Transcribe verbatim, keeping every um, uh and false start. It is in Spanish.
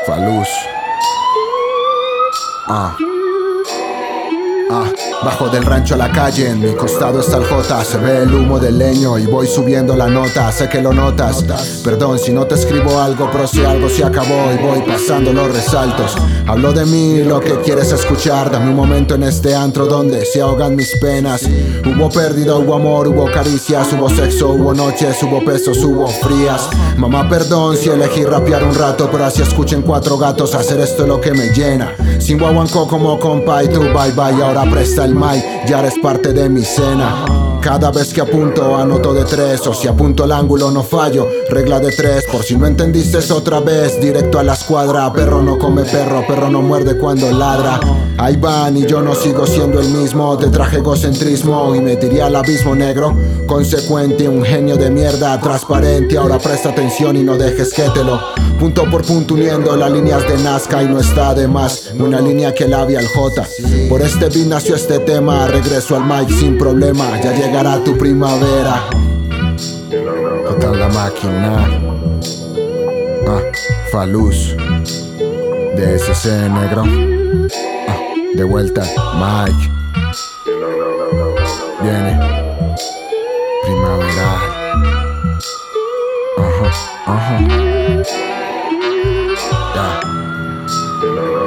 Faluz. Ah. Ah, bajo del rancho a la calle, en mi costado está el J. Se ve el humo del leño y voy subiendo la nota. Sé que lo notas, perdón si no te escribo algo, pero si algo se acabó y voy pasando los resaltos. Hablo de mí, lo que quieres escuchar. Dame un momento en este antro donde se ahogan mis penas. Hubo pérdida, hubo amor, hubo caricias, hubo sexo, hubo noches, hubo pesos, hubo frías. Mamá, perdón si elegí rapear un rato, pero así escuchen cuatro gatos. Hacer esto es lo que me llena. Sin guaguancó como compa y tú bye bye. Ahora presta el mic, ya eres parte de mi cena. Cada vez que apunto anoto de tres, o si apunto el ángulo no fallo. Regla de tres, por si no entendiste otra vez. Directo a la escuadra, perro no come perro, perro no muerde cuando ladra. Ahí van y yo no sigo siendo el mismo. Te traje egocentrismo y me tiré al abismo negro. Consecuente, un genio de mierda, transparente. Ahora presta atención y no dejes que te lo punto por punto uniendo las líneas de Nazca. Y no está de más una línea que labia el J. Por este beat nació este tema. Regreso al mic sin problema, ya llegará tu primavera. J la máquina. Ah, Faluz D S C negro. Ah, de vuelta Mike. Viene primaveral. Ajá, ajá. Ya.